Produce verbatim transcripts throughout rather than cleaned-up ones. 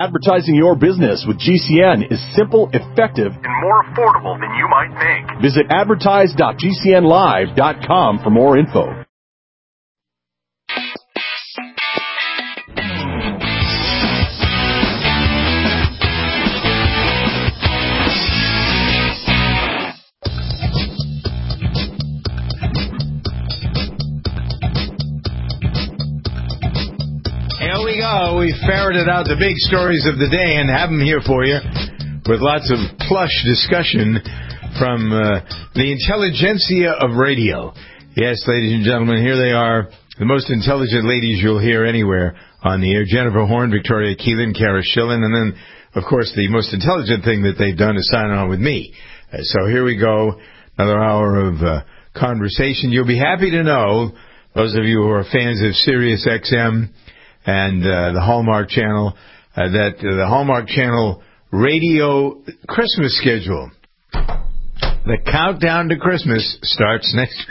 Advertising your business with G C N is simple, effective, and more affordable than you might think. Visit advertise dot g c n live dot com for more info. Here we go. We ferreted out the big stories of the day and have them here for you with lots of plush discussion from uh, the intelligentsia of radio. Yes, ladies and gentlemen, here they are, the most intelligent ladies you'll hear anywhere on the air. Jennifer Horn, Victoria Keelan, Kara Schillen, and then, of course, the most intelligent thing that they've done is sign on with me. Uh, so here we go, another hour of uh, conversation. You'll be happy to know, those of you who are fans of Sirius X M and uh, the Hallmark Channel, uh, that uh, the Hallmark Channel radio Christmas schedule, the countdown to Christmas, starts next.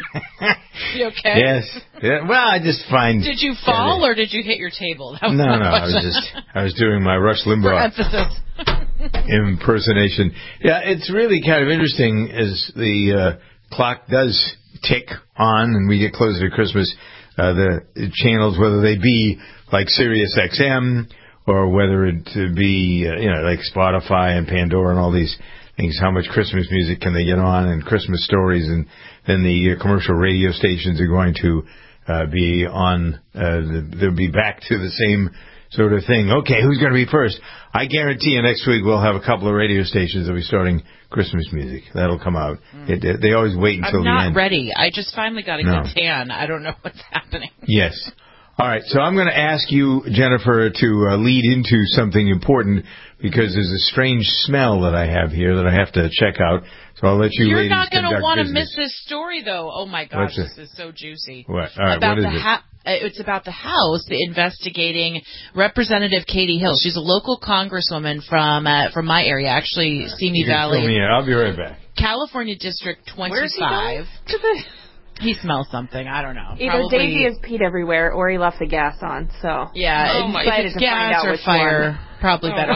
You okay? Yes. Yeah, well, I just find. Did you fall or did you hit your table? That was no, my no. I was just. I was doing my Rush Limbaugh For emphasis. impersonation. Yeah, it's really kind of interesting as the uh, clock does tick on and we get closer to Christmas. Uh, the channels, whether they be like Sirius X M or whether it be, uh, you know, like Spotify and Pandora and all these things, how much Christmas music can they get on and Christmas stories, and then the uh, commercial radio stations are going to uh, be on, uh, the, they'll be back to the same sort of thing. Okay, who's going to be first? I guarantee you next week we'll have a couple of radio stations that will be starting Christmas music. That'll come out. Mm. It, it, they always wait until I'm the end. I'm not ready. I just finally got a no. good tan. I don't know what's happening. Yes. All right, so I'm going to ask you, Jennifer, to uh, lead into something important because there's a strange smell that I have here that I have to check out. So I'll let you You're ladies not going to want to business. miss this story, though. Oh, my gosh, What's this is so juicy. What? All right, about what is the it? ha- It's about the House investigating Representative Katie Hill. She's a local congresswoman from uh, from my area, actually, Simi Valley. Me I'll be right back. California District twenty-five. Where's he going? To the... He smells something. I don't know. Either Probably... Davey has peed everywhere or he left the gas on. So yeah, oh my, if it's to gas find out or which fire, one. probably oh better.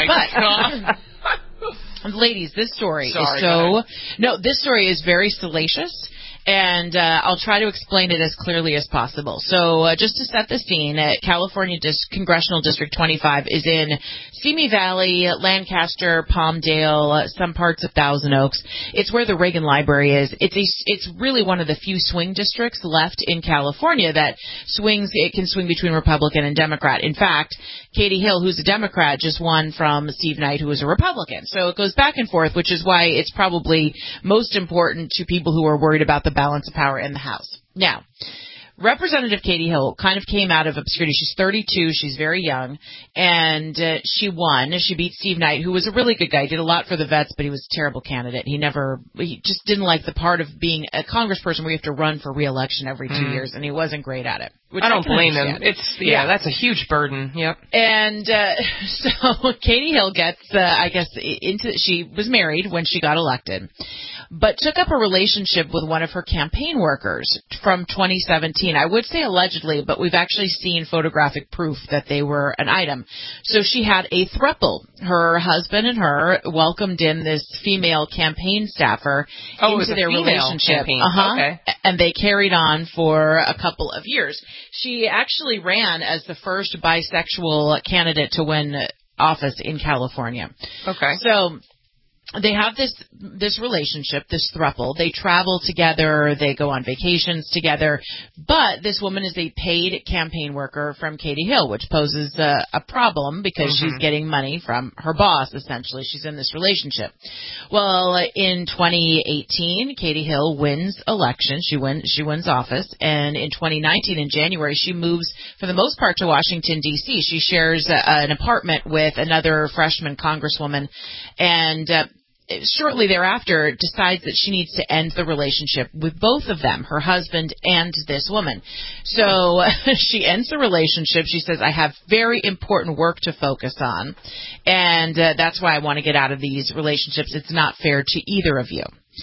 My But ladies, this story Sorry, is so no. This story is very salacious. And uh, I'll try to explain it as clearly as possible. So uh, just to set the scene, uh, California Dis- Congressional District twenty-five is in Simi Valley, Lancaster, Palmdale, uh, some parts of Thousand Oaks. It's where the Reagan Library is. It's a, it's really one of the few swing districts left in California that swings. It can swing between Republican and Democrat. In fact, Katie Hill, who's a Democrat, just won from Steve Knight, who is a Republican. So it goes back and forth, which is why it's probably most important to people who are worried about the balance of power in the House. Now, Representative Katie Hill kind of came out of obscurity. She's thirty-two. She's very young. And uh, she won. She beat Steve Knight, who was a really good guy. He did a lot for the vets, but he was a terrible candidate. He never, he just didn't like the part of being a congressperson where you have to run for re-election every two mm. years, and he wasn't great at it. Which I don't I blame understand. him. It's yeah, yeah, that's a huge burden. Yep. And uh, so Katie Hill gets, uh, I guess, into. She was married when she got elected, but took up a relationship with one of her campaign workers from twenty seventeen. I would say allegedly, but we've actually seen photographic proof that they were an item. So she had a throuple. Her husband and her welcomed in this female campaign staffer oh, into their relationship. Campaign. Uh-huh. Okay. And they carried on for a couple of years. She actually ran as the first bisexual candidate to win office in California. Okay. So they have this this relationship, this throuple. They travel together. They go on vacations together. But this woman is a paid campaign worker from Katie Hill, which poses a, a problem because mm-hmm. she's getting money from her boss, essentially. She's in this relationship. Well, in twenty eighteen, Katie Hill wins election. She, win, she wins office. And in twenty nineteen, in January, she moves, for the most part, to Washington, D C She shares a, an apartment with another freshman congresswoman. And uh, shortly thereafter decides that she needs to end the relationship with both of them, her husband and this woman. So she ends the relationship. She says, I have very important work to focus on, and uh, that's why I want to get out of these relationships. It's not fair to either of you.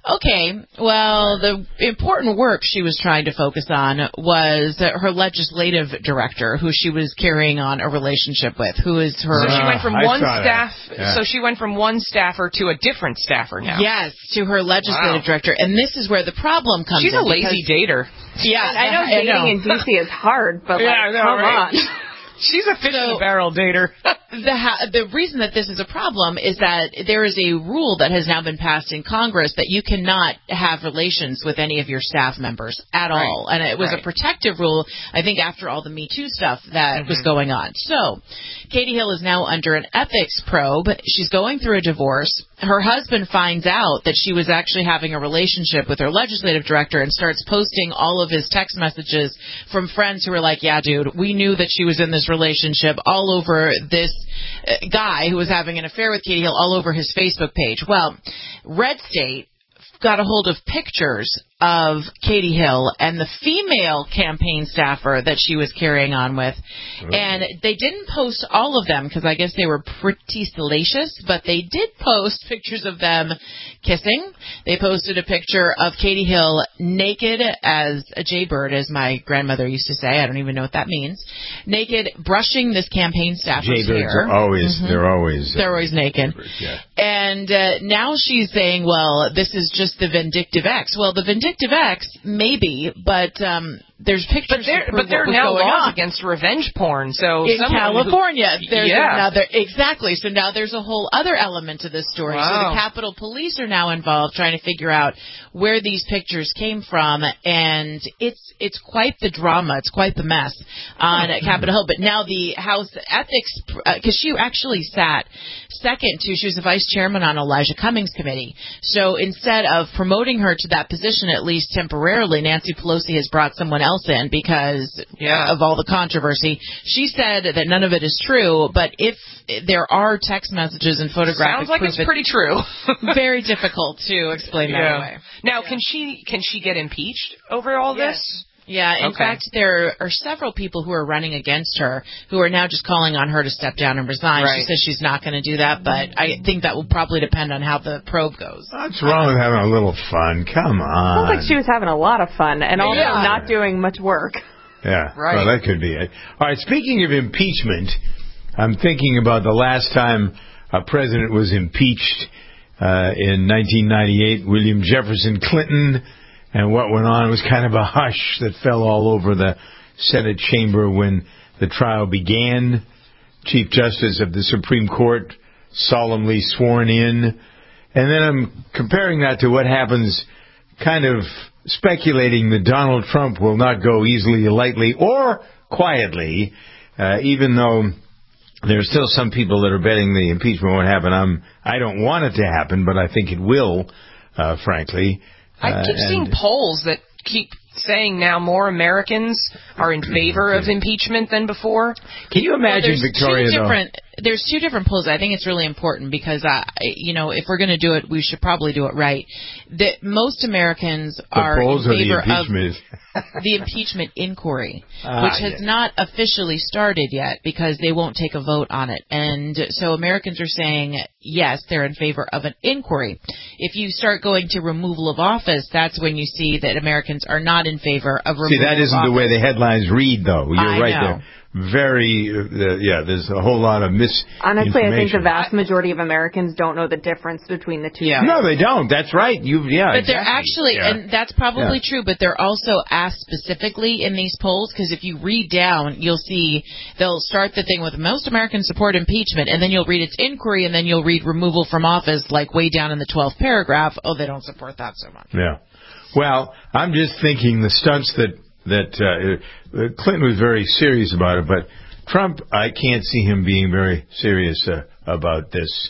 Okay, well, the important work she was trying to focus on was her legislative director, who she was carrying on a relationship with, who is her... So she went from I one saw staff, yeah. so she went from one staffer to a different staffer now. Yes, to her legislative Wow. director, and this is where the problem comes She's in. a lazy dater. Yeah, I know dating know. in D C is hard, but Yeah, like, I know, come right? on. She's a fish in So- a barrel dater. The ha- the reason that this is a problem is that there is a rule that has now been passed in Congress that you cannot have relations with any of your staff members at Right. all. And it was Right. a protective rule, I think, after all the Me Too stuff that Mm-hmm. was going on. So, Katie Hill is now under an ethics probe. She's going through a divorce. Her husband finds out that she was actually having a relationship with her legislative director and starts posting all of his text messages from friends who were like, yeah, dude, we knew that she was in this relationship, all over this uh, guy who was having an affair with Katie Hill, all over his Facebook page. Well, Red State got a hold of pictures of Katie Hill and the female campaign staffer that she was carrying on with. Oh. And they didn't post all of them because I guess they were pretty salacious, but they did post pictures of them kissing. They posted a picture of Katie Hill naked as a jaybird, as my grandmother used to say. I don't even know what that means. Naked, brushing this campaign staffer's Jaybirds hair. are always, Mm-hmm. they're always... They're always naked. Yeah. And uh, now she's saying, well, this is just the vindictive ex. Well, the vindictive ex, maybe, but um, there's pictures. But there, to prove but there are what was now going laws on. against revenge porn. So In someone California, who, there's yeah. another, exactly. So now there's a whole other element to this story. Wow. So the Capitol Police are now involved trying to figure out where these pictures came from, and it's it's quite the drama. It's quite the mess on Capitol Hill. But now the House Ethics, because uh, she actually sat second to, she was the vice chairman on Elijah Cummings' committee. So instead of promoting her to that position, at least temporarily, Nancy Pelosi has brought someone else in because Yeah. of all the controversy. She said that none of it is true, but if there are text messages and photographic Sounds like proof, it's pretty true. very difficult to explain that yeah. away. Now, can she can she get impeached over all Yes. this? Yeah, in Okay. fact, there are several people who are running against her who are now just calling on her to step down and resign. Right. She says she's not going to do that, but I think that will probably depend on how the probe goes. What's wrong with having a little fun? Come on. Sounds like she was having a lot of fun and also Yeah. not doing much work. Yeah, Right. well, that could be it. All right, speaking of impeachment, I'm thinking about the last time a president was impeached uh, in nineteen ninety-eight, William Jefferson Clinton, and what went on. It was kind of a hush that fell all over the Senate chamber when the trial began. Chief Justice of the Supreme Court solemnly sworn in. And then I'm comparing that to what happens, kind of speculating that Donald Trump will not go easily, lightly, or quietly, uh, even though there are still some people that are betting the impeachment won't happen. I'm, I don't want it to happen, but I think it will, uh, frankly. I keep uh, seeing and- polls that keep saying now more Americans are in favor of impeachment than before. Can you Well, imagine, there's Victoria, two though? different, there's two different polls. I think it's really important because, uh, you know, if we're going to do it, we should probably do it right. That most Americans The are in polls or the favor of impeachment? the impeachment inquiry, Ah, which has yes. not officially started yet because they won't take a vote on it. And so Americans are saying, yes, they're in favor of an inquiry. If you start going to removal of office, that's when you see that Americans are not in favor of removal See, that of isn't the office. way the headlines read, though. You're I right know. there. Very, uh, yeah, there's a whole lot of misinformation. Honestly, I think the vast majority of Americans don't know the difference between the two. Yeah. No, they don't. That's right. You, yeah, But they're exactly. actually, Yeah. and that's probably Yeah. true, but they're also asked specifically in these polls, because if you read down, you'll see they'll start the thing with most Americans support impeachment, and then you'll read its inquiry, and then you'll read removal from office, like way down in the twelfth paragraph. Oh, they don't support that so much. Yeah. Well, I'm just thinking the stunts that that uh, Clinton was very serious about it, but Trump, I can't see him being very serious uh, about this.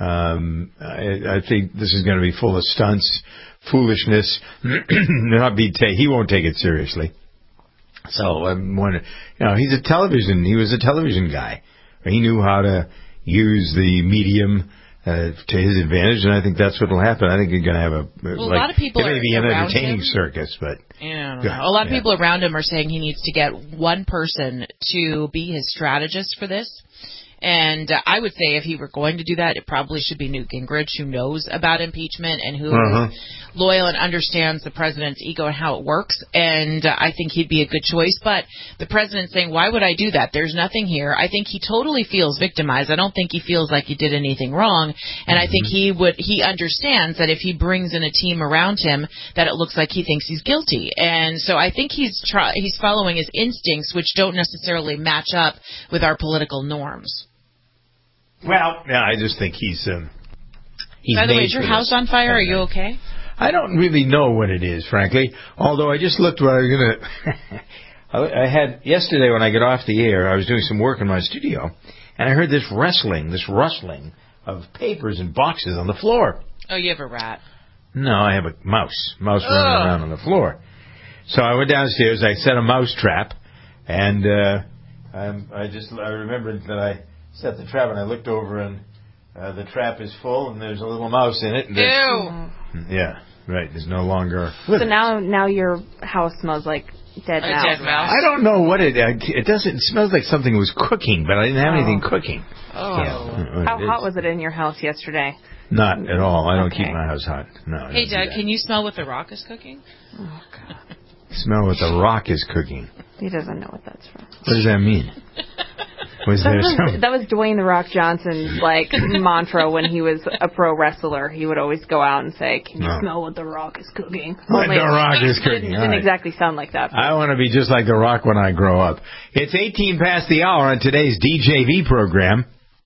Um, I, I think this is going to be full of stunts, foolishness. Not be ta- he won't take it seriously. So I'm wondering, you know, he's a television. He was a television guy. He knew how to use the medium uh, to his advantage, and I think that's what will happen. I think you're going to have a Well, like, a lot of people it may are be an around entertaining him. circus, but Yeah, Yeah. a lot of Yeah. people around him are saying he needs to get one person to be his strategist for this. And uh, I would say if he were going to do that, it probably should be Newt Gingrich, who knows about impeachment and who Uh-huh. is loyal and understands the president's ego and how it works. And uh, I think he'd be a good choice. But the president's saying, why would I do that? There's nothing here. I think he totally feels victimized. I don't think he feels like he did anything wrong. And I think he would, he understands that if he brings in a team around him, that it looks like he thinks he's guilty. And so I think he's try, he's following his instincts, which don't necessarily match up with our political norms. Well, yeah, I just think he's. Um, he's By the way, made is your for house this. on fire? Are you okay? I don't really know what it is, frankly. Although I just looked what I was gonna. I had yesterday when I got off the air, I was doing some work in my studio, and I heard this wrestling, this rustling of papers and boxes on the floor. Oh, you have a rat. No, I have a mouse. Mouse running around on the floor. So I went downstairs. I set a mouse trap, and uh, I, I just I remembered that I set the trap, and I looked over, and uh, the trap is full, and there's a little mouse in it. And Ew. Yeah, right. There's no longer. So now, now your house smells like dead A mouse. dead mouse. I don't know what it. It doesn't. It smells like something was cooking, but I didn't have Oh. anything cooking. Oh. Yeah. How hot was it in your house yesterday? Not at all. I don't Okay. keep my house hot. No. I Hey, don't do Dad, that. can you smell what the rock is cooking? Oh, God. Smell what the rock is cooking? He doesn't know what that's from. What does that mean? Was That there was, some? that was Dwayne The Rock Johnson's, like, mantra when he was a pro wrestler. He would always go out and say, can you No. smell what The Rock is cooking? What Only the Rock is it cooking. Didn't, All didn't right. exactly sound like that. I want to be just like The Rock when I grow up. It's eighteen past the hour on today's D J V program.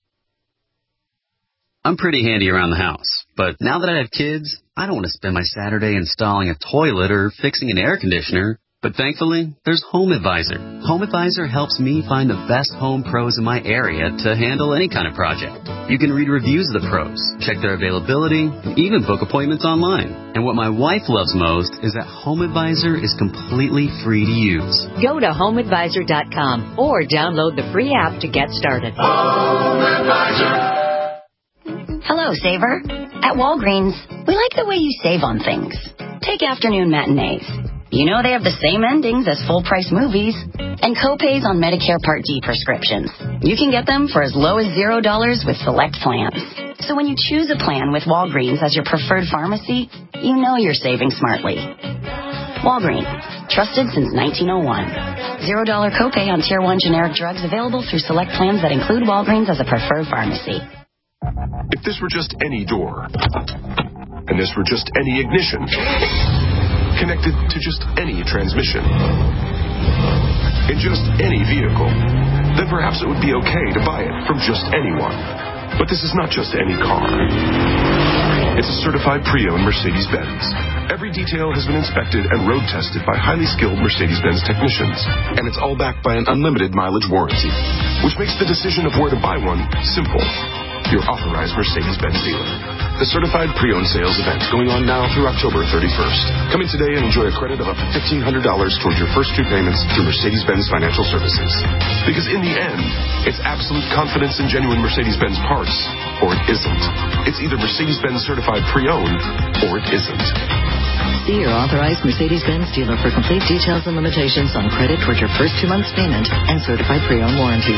I'm pretty handy around the house, but now that I have kids, I don't want to spend my Saturday installing a toilet or fixing an air conditioner. But thankfully, there's HomeAdvisor. HomeAdvisor helps me find the best home pros in my area to handle any kind of project. You can read reviews of the pros, check their availability, and even book appointments online. And what my wife loves most is that HomeAdvisor is completely free to use. Go to home advisor dot com or download the free app to get started. Hello, Saver. At Walgreens, we like the way you save on things. Take afternoon matinees. You know they have the same endings as full-price movies. And co-pays on Medicare Part D prescriptions. You can get them for as low as zero dollars with select plans. So when you choose a plan with Walgreens as your preferred pharmacy, you know you're saving smartly. Walgreens, trusted since nineteen oh one. Zero dollar copay on Tier one generic drugs available through select plans that include Walgreens as a preferred pharmacy. If this were just any door, and this were just any ignition, connected to just any transmission, in just any vehicle, then perhaps it would be okay to buy it from just anyone. But this is not just any car. It's a certified pre-owned Mercedes-Benz. Every detail has been inspected and road tested by highly skilled Mercedes-Benz technicians. And it's all backed by an unlimited mileage warranty, which makes the decision of where to buy one simple. Your authorized Mercedes-Benz dealer. The certified pre-owned sales event going on now through October thirty-first. Come in today and enjoy a credit of up to fifteen hundred dollars towards your first two payments through Mercedes-Benz Financial Services. Because in the end, it's absolute confidence in genuine Mercedes-Benz parts, or it isn't. It's either Mercedes-Benz certified pre-owned, or it isn't. See your authorized Mercedes-Benz dealer for complete details and limitations on credit towards your first two months' payment and certified pre-owned warranties.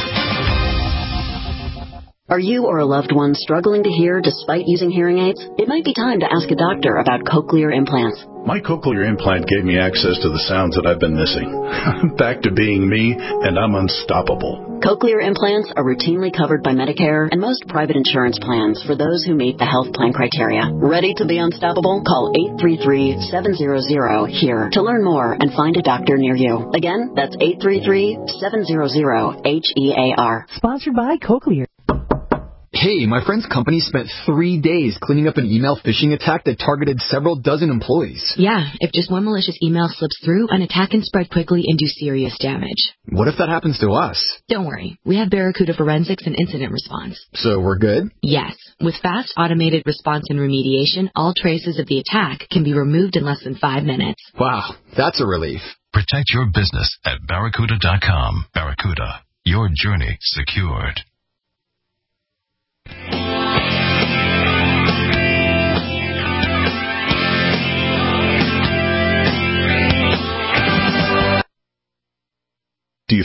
Are you or a loved one struggling to hear despite using hearing aids? It might be time to ask a doctor about cochlear implants. My cochlear implant gave me access to the sounds that I've been missing. Back to being me, and I'm unstoppable. Cochlear implants are routinely covered by Medicare and most private insurance plans for those who meet the health plan criteria. Ready to be unstoppable? Call eight three three, seven hundred, HERE to learn more and find a doctor near you. Again, that's eight three three, seven hundred, H E A R. Sponsored by Cochlear. Hey, my friend's company spent three days cleaning up an email phishing attack that targeted several dozen employees. Yeah, if just one malicious email slips through, an attack can spread quickly and do serious damage. What if that happens to us? Don't worry. We have Barracuda Forensics and Incident Response. So we're good? Yes. With fast automated response and remediation, all traces of the attack can be removed in less than five minutes. Wow, that's a relief. Protect your business at Barracuda dot com. Barracuda, your journey secured. Do you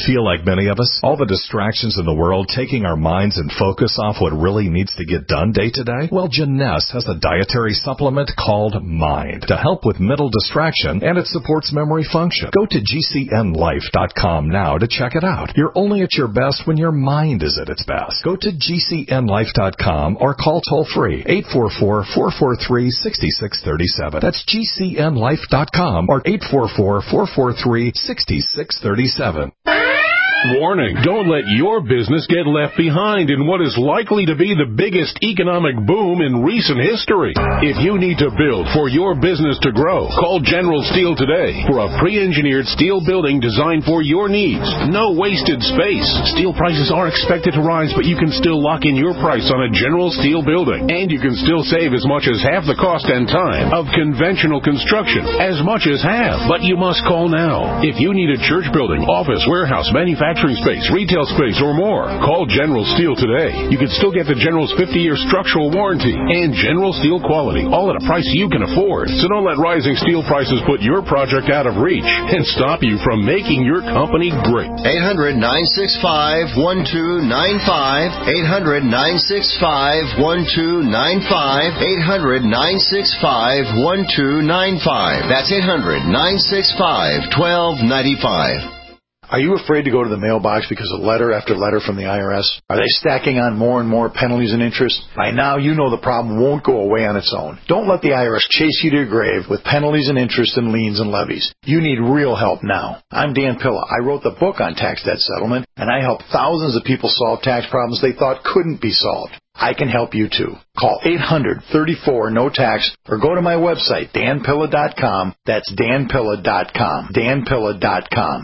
feel like many of us? All the distractions in the world taking our minds and focus off what really needs to get done day to day? Well, Jeunesse has a dietary supplement called Mind to help with mental distraction, and it supports memory function. Go to G C N life dot com now to check it out. You're only at your best when your mind is at its best. Go to G C N life dot com or call toll-free eight four four, four four three, six six three seven. That's G C N life dot com or eight four four, four four three, six six three seven. Warning, don't let your business get left behind in what is likely to be the biggest economic boom in recent history. If you need to build for your business to grow, call General Steel today for a pre-engineered steel building designed for your needs. No wasted space. Steel prices are expected to rise, but you can still lock in your price on a General Steel building. And you can still save as much as half the cost and time of conventional construction. As much as half. But you must call now. If you need a church building, office, warehouse, manufacturing, space, retail space, or more, call General Steel today. You can still get the General's fifty-year structural warranty and General Steel quality, all at a price you can afford. So don't let rising steel prices put your project out of reach and stop you from making your company great. eight hundred, nine six five, one two nine five. eight hundred, nine six five, one two nine five. eight hundred, nine six five, one two nine five. That's eight hundred, nine six five, one two nine five. Are you afraid to go to the mailbox because of letter after letter from the I R S? Are they stacking on more and more penalties and interest? By now, you know the problem won't go away on its own. Don't let the I R S chase you to your grave with penalties and interest and liens and levies. You need real help now. I'm Dan Pilla. I wrote the book on tax debt settlement, and I help thousands of people solve tax problems they thought couldn't be solved. I can help you too. Call eight hundred, thirty-four, no tax or go to my website, dan pilla dot com. That's dan pilla dot com. dan pilla dot com.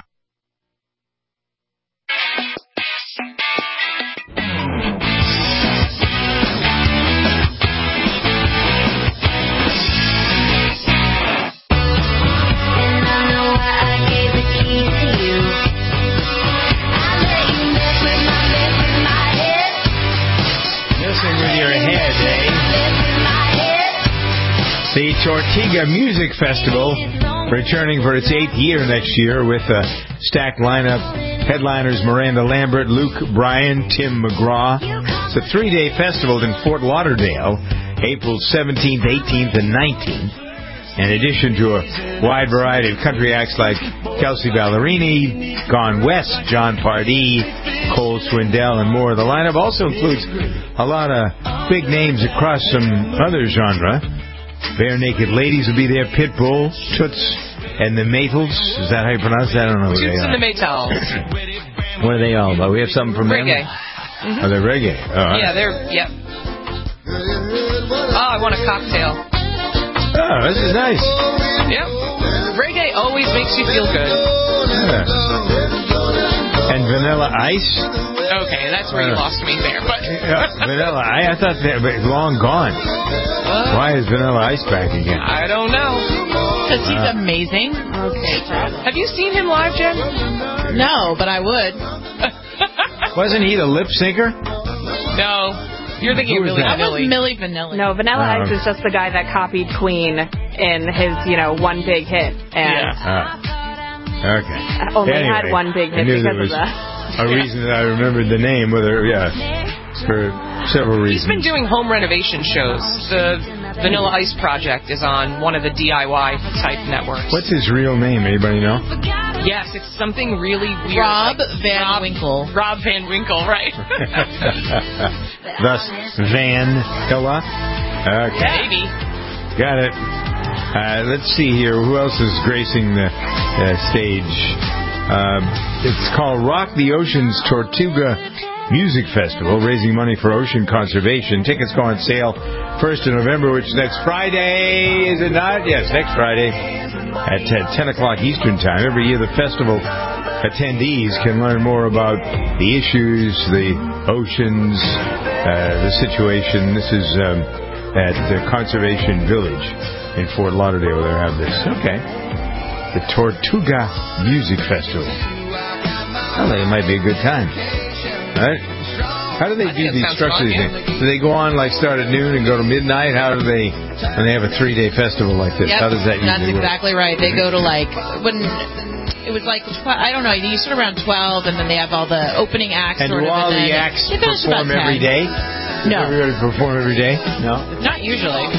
The Tortuga Music Festival returning for its eighth year next year with a stacked lineup. Headliners Miranda Lambert, Luke Bryan, Tim McGraw. It's a three-day festival in Fort Lauderdale, April seventeenth, eighteenth, and nineteenth. In addition to a wide variety of country acts like Kelsey Ballerini, Gone West, John Pardee, Cole Swindell, and more. The lineup also includes a lot of big names across some other genre. Bare Naked Ladies will be there, Pitbull, Toots, and the Maytals. Is that how you pronounce that? I don't know who they are. Toots and the Maytals. What are they all about? We have something from reggae. them? Mm-hmm. Oh, they're reggae. Oh, right. Yeah, they're, yep. Oh, I want a cocktail. Oh, this is nice. Yep. Reggae always makes you feel good. Yeah. And Vanilla Ice? Okay, that's where uh, you lost me there. But yeah, Vanilla Ice? I thought they were long gone. Uh, Why is Vanilla Ice back again? I don't know. Because he's uh, amazing. Okay. Have you seen him live, Jen? No, but I would. Wasn't he the lip syncer? No. You're thinking of Milli Vanilli. Milli Vanilli. No, Vanilla Oh. Ice is just the guy that copied Queen in his, you know, one big hit. And yeah. Uh, okay. Only anyway, had one big hit because of that. A reason that I remembered the name, whether, yeah, for several reasons. He's been doing home renovation shows. The Vanilla Ice Project is on one of the D I Y type networks. What's his real name? Anybody know? Yes, it's something really weird. Rob like Van Rob, Winkle. Rob Van Winkle, right? Thus, Van Pilla. Okay. Maybe. Got it. Uh, let's see here. Who else is gracing the uh, stage? Uh, it's called Rock the Ocean's Tortuga Music Festival, raising money for ocean conservation. Tickets go on sale first of November, which is next Friday, is it not? Yes, next Friday at uh, ten o'clock Eastern Time. Every year the festival attendees can learn more about the issues, the oceans, uh, the situation. This is um, at the Conservation Village in Fort Lauderdale. They have this. Okay. The Tortuga Music Festival. I think it might be a good time. Right? How do they do these structures? Do they go on like start at noon and go to midnight? How do they, when they have a three-day festival like this, yep, how does that usually That's work? exactly right. They go to like, when it was like, tw- I don't know, you start around twelve, and then they have all the opening acts. And sort do of, all and the then acts they finish about perform ten. every day? Does No. everybody perform every day? No? Not usually.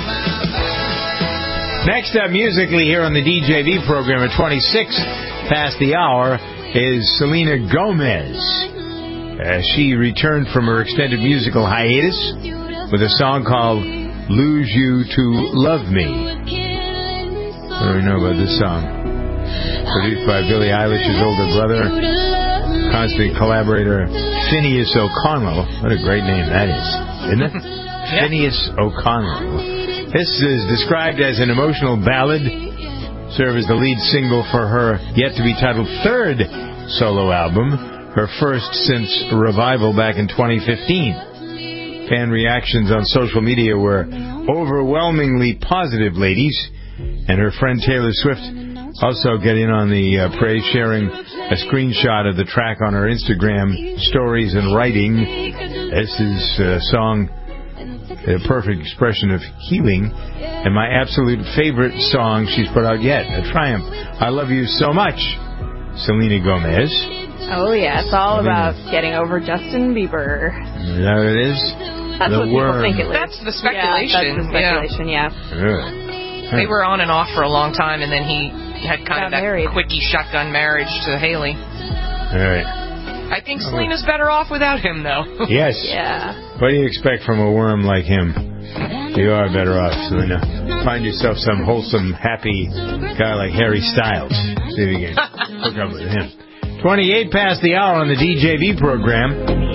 Next up, musically here on the D J V program at twenty-six past the hour is Selena Gomez. Uh, she returned from her extended musical hiatus with a song called Lose You to Love Me. What do we know about this song? Produced by Billie Eilish's older brother, constant collaborator Phineas O'Connell. What a great name that is, isn't it? Yeah. Phineas O'Connell. This is described as an emotional ballad, served as the lead single for her yet-to-be-titled third solo album, her first since Revival back in twenty fifteen. Fan reactions on social media were overwhelmingly positive, ladies, and her friend Taylor Swift also got in on the uh, praise, sharing a screenshot of the track on her Instagram stories and writing, "This is a song, a perfect expression of healing, and my absolute favorite song she's put out yet, a triumph. I love you so much, Selena Gomez." Oh, yeah, it's all about getting over Justin Bieber. Is that what it is? That's the what worm. people think it is. That's the speculation. Yeah, that's the speculation, yeah. yeah. Really? They were on and off for a long time, and then he had kind Got of that married. quickie shotgun marriage to Haley. All right. I think Selena's better off without him, though. Yes. Yeah. What do you expect from a worm like him? You are better off, Selena. Find yourself some wholesome, happy guy like Harry Styles. See if you can hook up with him. twenty-eight past the hour on the D J V program.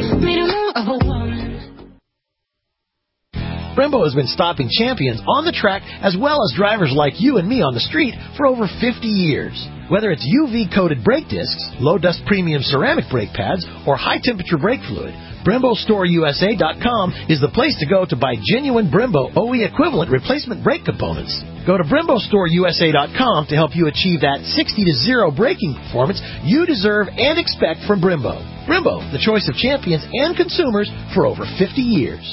Brembo has been stopping champions on the track as well as drivers like you and me on the street for over fifty years. Whether it's U V-coated brake discs, low-dust premium ceramic brake pads, or high-temperature brake fluid, Brembo Store U S A dot com is the place to go to buy genuine Brembo O E equivalent replacement brake components. Go to Brembo Store U S A dot com to help you achieve that sixty to zero braking performance you deserve and expect from Brembo. Brembo, the choice of champions and consumers for over fifty years.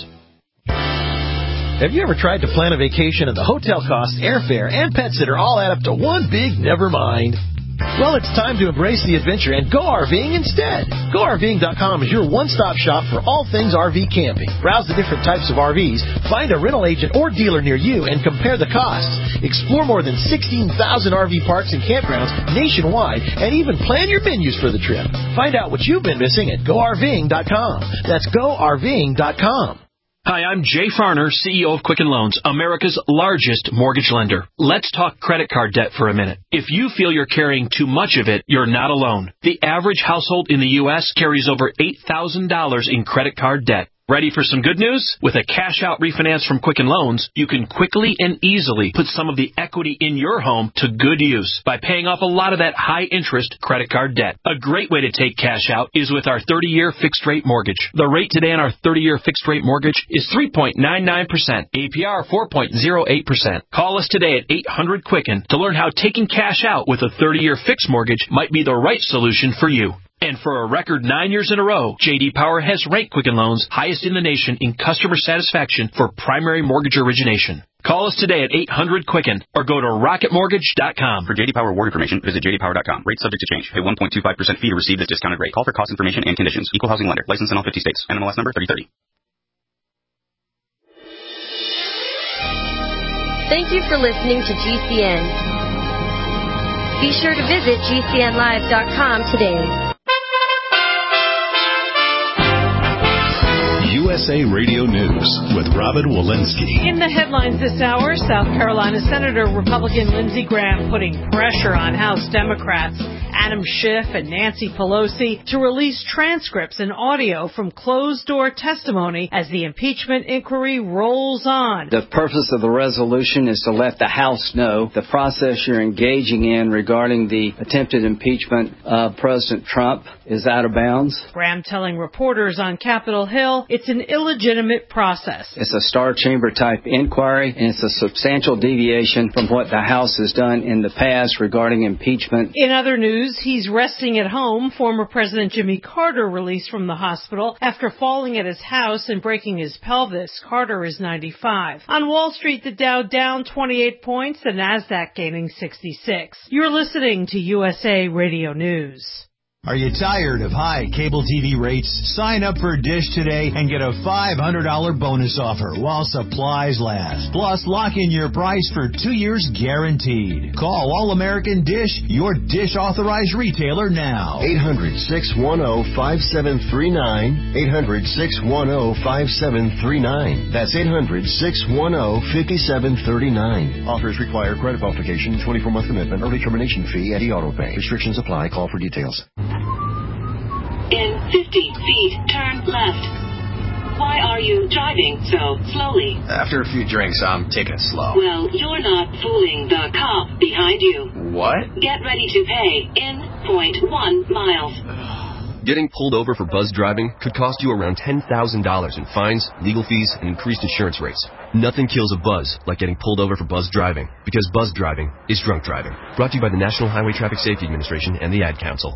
Have you ever tried to plan a vacation and the hotel costs, airfare, and pet sitter all add up to one big never mind? Well, it's time to embrace the adventure and go RVing instead. Go R V ing dot com is your one-stop shop for all things R V camping. Browse the different types of R Vs, find a rental agent or dealer near you, and compare the costs. Explore more than sixteen thousand R V parks and campgrounds nationwide, and even plan your menus for the trip. Find out what you've been missing at Go R V ing dot com. That's Go R V ing dot com. Hi, I'm Jay Farner, C E O of Quicken Loans, America's largest mortgage lender. Let's talk credit card debt for a minute. If you feel you're carrying too much of it, you're not alone. The average household in the U S carries over eight thousand dollars in credit card debt. Ready for some good news? With a cash-out refinance from Quicken Loans, you can quickly and easily put some of the equity in your home to good use by paying off a lot of that high-interest credit card debt. A great way to take cash out is with our thirty-year fixed-rate mortgage. The rate today on our thirty-year fixed-rate mortgage is three point nine nine percent, A P R four point zero eight percent. Call us today at eight hundred Quicken to learn how taking cash out with a thirty-year fixed mortgage might be the right solution for you. And for a record nine years in a row, J D Power has ranked Quicken Loans highest in the nation in customer satisfaction for primary mortgage origination. Call us today at eight hundred Quicken or go to rocket mortgage dot com. For J D Power award information, visit J D Power dot com. Rate subject to change. Pay one point two five percent fee to receive this discounted rate. Call for cost information and conditions. Equal housing lender. License in all fifty states. N M L S number thirty thirty. Thank you for listening to G C N. Be sure to visit G C N live dot com today. U S A Radio News with Robin Walensky. In the headlines this hour, South Carolina Senator Republican Lindsey Graham putting pressure on House Democrats Adam Schiff and Nancy Pelosi to release transcripts and audio from closed-door testimony as the impeachment inquiry rolls on. The purpose of the resolution is to let the House know the process you're engaging in regarding the attempted impeachment of President Trump is out of bounds. Graham telling reporters on Capitol Hill it's an illegitimate process. It's a Star Chamber type inquiry, and it's a substantial deviation from what the House has done in the past regarding impeachment. In other news, he's resting at home. Former President Jimmy Carter released from the hospital after falling at his house and breaking his pelvis. Carter is ninety-five. On Wall Street, the Dow down twenty-eight points, the Nasdaq gaining sixty-six. You're listening to U S A Radio News. Are you tired of high cable T V rates? Sign up for Dish today and get a five hundred dollars bonus offer while supplies last. Plus, lock in your price for two years guaranteed. Call All American Dish, your Dish authorized retailer now. eight hundred, six one zero, five seven three nine. eight hundred, six one zero, five seven three nine. That's eight hundred, six one zero, five seven three nine. Offers require credit qualification, twenty-four month commitment, early termination fee, and e-auto pay. Restrictions apply. Call for details. In fifty feet, turn left. Why are you driving so slowly? After a few drinks, I'm taking it slow. Well, you're not fooling the cop behind you. What? Get ready to pay in point one miles. Getting pulled over for buzz driving could cost you around ten thousand dollars in fines, legal fees, and increased insurance rates. Nothing kills a buzz like getting pulled over for buzz driving, because buzz driving is drunk driving. Brought to you by the National Highway Traffic Safety Administration and the Ad Council.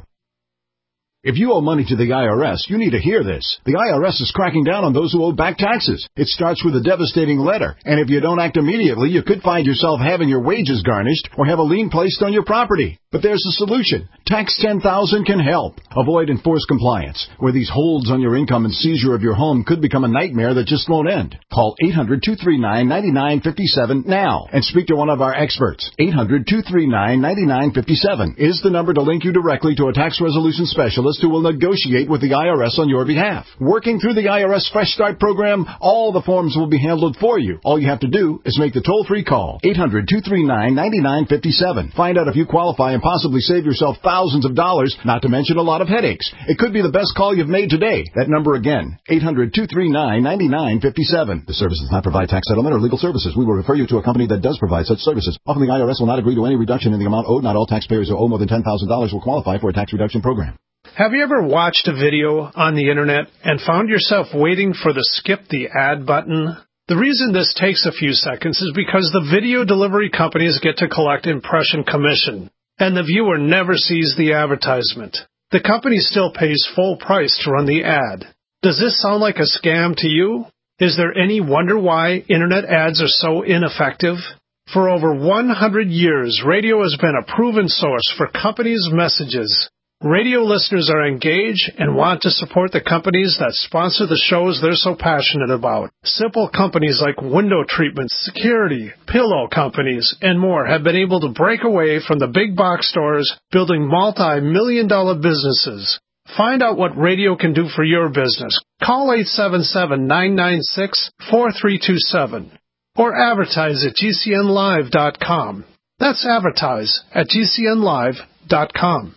If you owe money to the I R S, you need to hear this. The I R S is cracking down on those who owe back taxes. It starts with a devastating letter, and if you don't act immediately, you could find yourself having your wages garnished or have a lien placed on your property. But there's a solution. Tax ten thousand can help. Avoid enforced compliance, where these holds on your income and seizure of your home could become a nightmare that just won't end. Call eight hundred, two three nine, nine nine five seven now and speak to one of our experts. eight hundred, two three nine, nine nine five seven is the number to link you directly to a tax resolution specialist who will negotiate with the I R S on your behalf. Working through the I R S Fresh Start program, all the forms will be handled for you. All you have to do is make the toll-free call. eight hundred, two three nine, nine nine five seven. Find out if you qualify and possibly save yourself thousands of dollars, not to mention a lot of headaches. It could be the best call you've made today. That number again, eight hundred, two three nine, nine nine five seven. The service does not provide tax settlement or legal services. We will refer you to a company that does provide such services. Often the I R S will not agree to any reduction in the amount owed. Not all taxpayers who owe more than ten thousand dollars will qualify for a tax reduction program. Have you ever watched a video on the internet and found yourself waiting for the skip the ad button? The reason this takes a few seconds is because the video delivery companies get to collect impression commission, and the viewer never sees the advertisement. The company still pays full price to run the ad. Does this sound like a scam to you? Is there any wonder why internet ads are so ineffective? For over one hundred years, radio has been a proven source for companies' messages. Radio listeners are engaged and want to support the companies that sponsor the shows they're so passionate about. Simple companies like window treatments, security, pillow companies, and more have been able to break away from the big box stores, building multi-million dollar businesses. Find out what radio can do for your business. Call eight seven seven, nine nine six, four three two seven or advertise at G C N live dot com. That's advertise at G C N live dot com.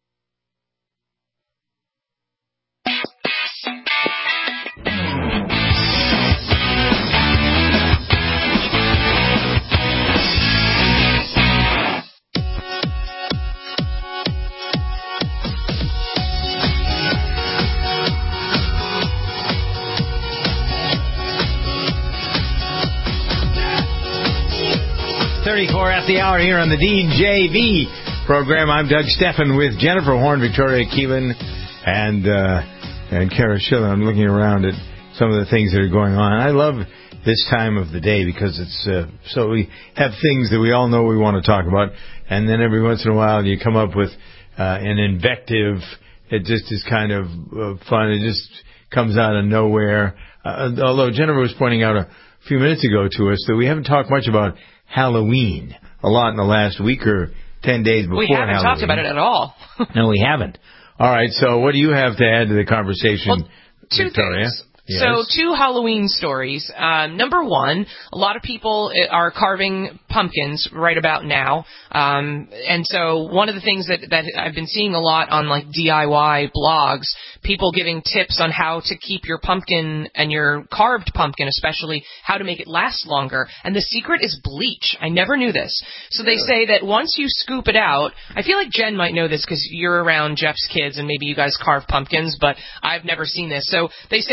thirty-four at the hour here on the D J V program. I'm Doug Steffen with Jennifer Horn, Victoria Keelan, and uh, and Kara Schiller. I'm looking around at some of the things that are going on. I love this time of the day because it's uh, so we have things that we all know we want to talk about, and then every once in a while you come up with uh, an invective. It just is kind of uh, fun. It just comes out of nowhere. Uh, although Jennifer was pointing out a few minutes ago to us that we haven't talked much about Halloween a lot in the last week or ten days before Halloween. We haven't Halloween. talked about it at all. No, we haven't. All right, so what do you have to add to the conversation, well, two Victoria? Things. Yes. So, two Halloween stories. Um, number one, a lot of people are carving pumpkins right about now. Um, and so one of the things that, that I've been seeing a lot on like D I Y blogs, people giving tips on how to keep your pumpkin and your carved pumpkin, especially, how to make it last longer. And the secret is bleach. I never knew this. So they say that once you scoop it out, I feel like Jen might know this because you're around Jeff's kids and maybe you guys carve pumpkins, but I've never seen this. So they say once the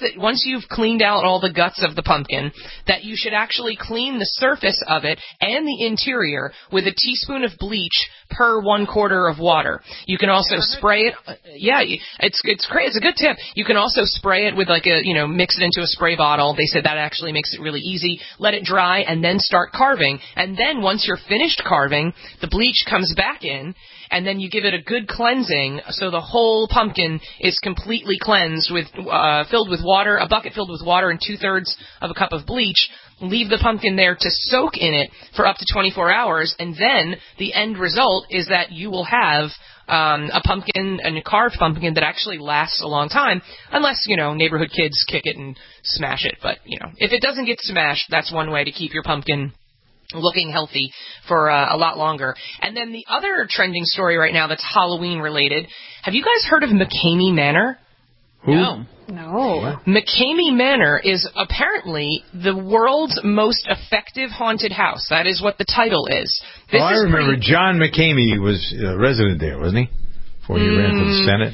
it, once you've cleaned out all the guts of the pumpkin, that you should actually clean the surface of it and the interior with a teaspoon of bleach per one quarter of water. You can also spray it. Yeah, it's it's great. It's a good tip. You can also spray it with like a, you know, mix it into a spray bottle. They said that actually makes it really easy. Let it dry and then start carving. And then once you're finished carving, the bleach comes back in, and then you give it a good cleansing, so the whole pumpkin is completely cleansed with, uh, filled with water, a bucket filled with water and two-thirds of a cup of bleach. Leave the pumpkin there to soak in it for up to twenty-four hours, and then the end result is that you will have um, a pumpkin, and a carved pumpkin that actually lasts a long time, unless, you know, neighborhood kids kick it and smash it. But, you know, if it doesn't get smashed, that's one way to keep your pumpkin looking healthy for uh, a lot longer. And then the other trending story right now that's Halloween related. Have you guys heard of McCamey Manor? Who? No. No. McCamey Manor is apparently the world's most effective haunted house. That is what the title is. This oh, I is remember pretty... John McCamey was a resident there, wasn't he? Before he mm, ran for the Senate?